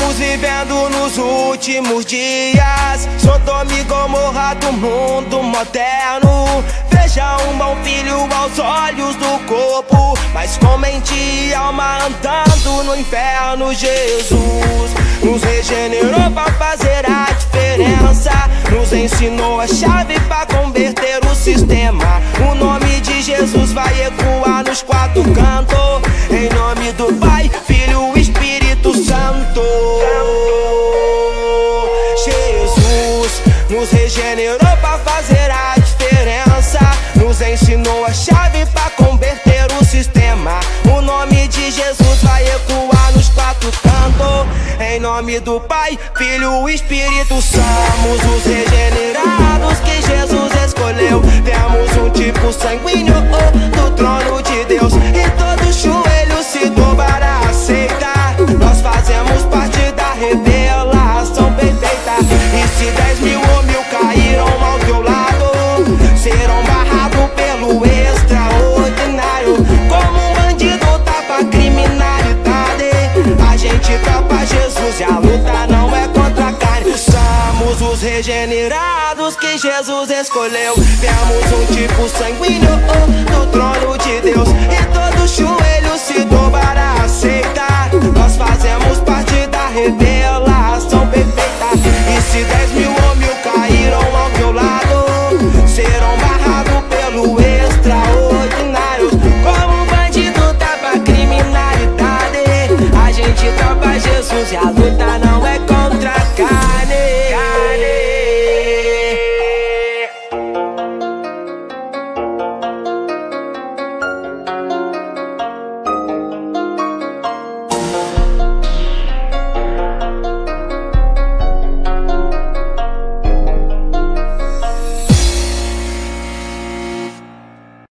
Estamos vivendo nos últimos dias, Sodoma e Gomorra do mundo moderno. Veja um bom filho aos olhos do corpo, mas com mente e alma andando no inferno. Jesus nos regenerou pra fazer a diferença, nos ensinou a chave pra converter o sistema. O nome de Jesus vai ecoar nos quatro cantos, em nome do Pai, Filho e Espírito Santo. Jesus nos regenerou pra fazer a diferença, nos ensinou a chave pra converter o sistema. O nome de Jesus vai ecoar nos quatro cantos, em nome do Pai, Filho e Espírito. Somos os regenerados que Jesus escolheu. Temos um tipo sanguíneo do trono de Deus, e todo joelho se dobrará, aceita. Nós fazemos parte da revelação perfeita. E se 10 mil ou 1000 caíram ao teu lado, serão barrados pelo extraordinário. Como um bandido tapa a criminalidade, a gente tapa Jesus e a luta não é contra a carne. Somos os regenerados que Jesus escolheu. Temos um tipo sanguíneo do trono de Deus, e todo joelho se dobrará, aceita. Nós fazemos parte da revelação perfeita. E se 10 mil ou 1000 caíram ao teu lado, serão barrados pelo extraordinário. Como um bandido tapa a criminalidade, a gente tapa Jesus e a luta não